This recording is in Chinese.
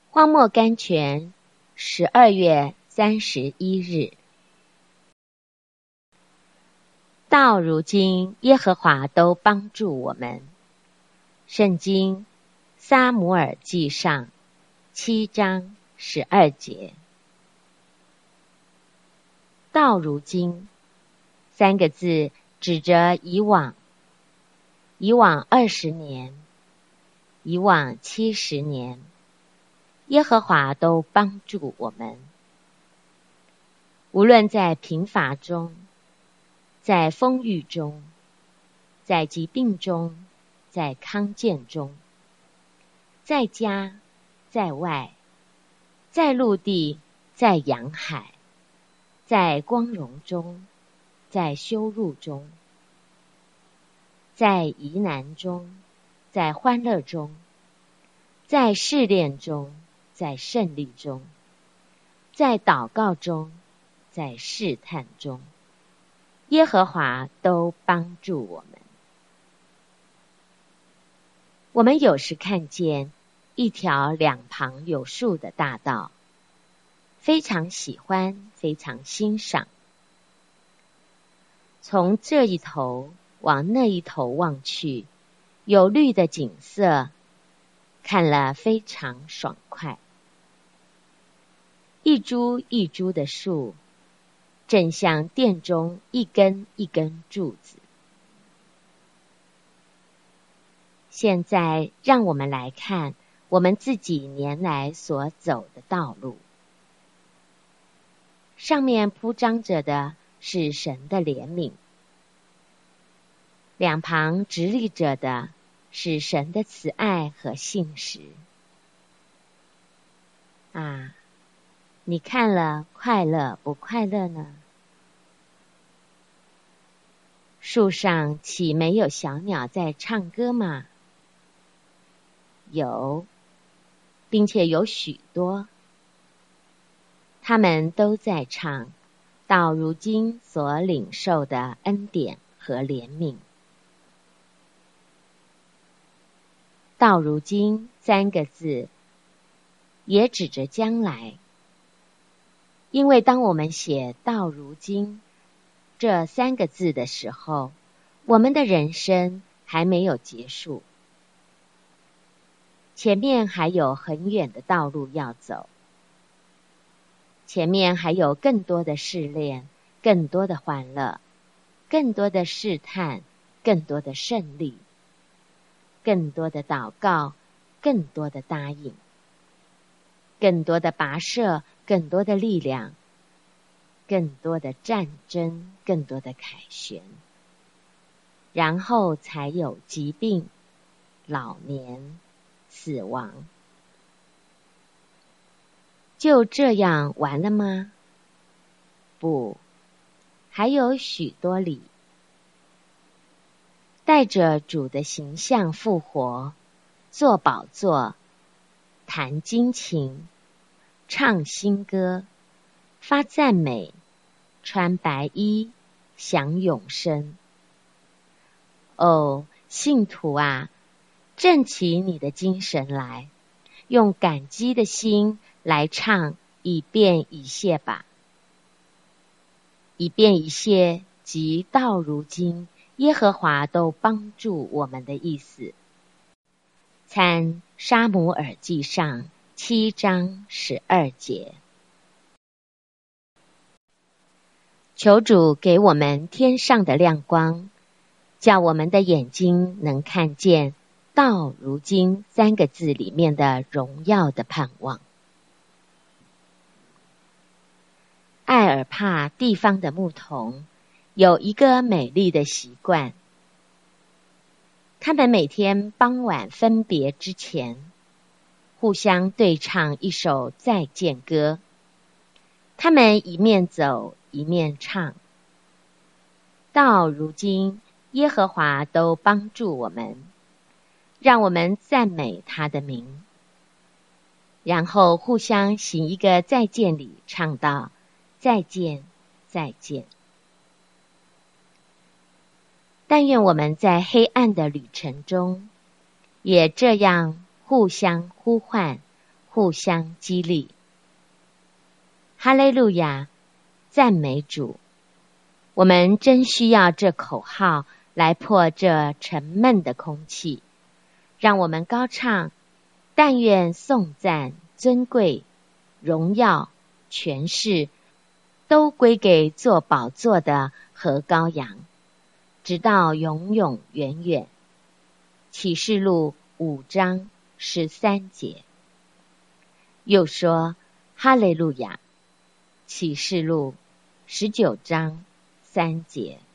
荒漠甘泉，12月31日。到如今，耶和华都帮助我们。圣经撒母耳记上7章12节。到如今3个字指着以往20年，以往70年，耶和华都帮助我们。无论在贫乏中，在丰裕中，在疾病中，在康健中，在家，在外，在陆地，在洋海，在光荣中，在羞辱中，在疑难中，在欢乐中，在试炼中，在胜利中，在祷告中，在试探中，耶和华都帮助我们。我们有时看见一条两旁有树的大道，非常喜欢，非常欣赏。从这一头往那一头望去，有绿的景色，看了非常爽快。一株一株的树，正像殿中一根一根柱子。现在让我们来看我们自己年来所走的道路。上面铺张着的是神的怜悯，两旁直立着的是神的慈爱和信实。啊，你看了快乐不快乐呢？树上岂没有小鸟在唱歌吗？有，并且有许多。他们都在唱到如今所领受的恩典和怜悯。到如今3个字也指着将来，因为当我们写到如今这3个字的时候，我们的人生还没有结束，前面还有很远的道路要走，前面还有更多的试炼，更多的欢乐，更多的试探，更多的胜利，更多的祷告，更多的答应，更多的跋涉，更多的力量，更多的战争，更多的凯旋，然后才有疾病、老年、死亡。就这样完了吗？不，还有许多里。带着主的形象复活，坐宝座，弹金琴，唱新歌，发赞美，穿白衣，享永生。哦，信徒啊，振起你的精神来，用感激的心来唱以便以谢吧。以便以谢即到如今耶和华都帮助我们的意思。参撒母耳记上7章12节。求主给我们天上的亮光，叫我们的眼睛能看见到如今3个字里面的荣耀的盼望。艾尔帕地方的牧童有一个美丽的习惯，他们每天傍晚分别之前，互相对唱一首再见歌。他们一面走一面唱。到如今，耶和华都帮助我们，让我们赞美他的名。然后互相行一个再见礼，唱道：再见，再见。但愿我们在黑暗的旅程中，也这样互相呼唤， 互相激励。哈利路亚，赞美主！我们真需要这口号来破这沉闷的空气。让我们高唱：但愿颂赞、尊贵、荣耀、权势，都归给坐宝座的和羔羊，直到永永远远。启示录5章13节。又说：哈利路亚！启示录19章3节。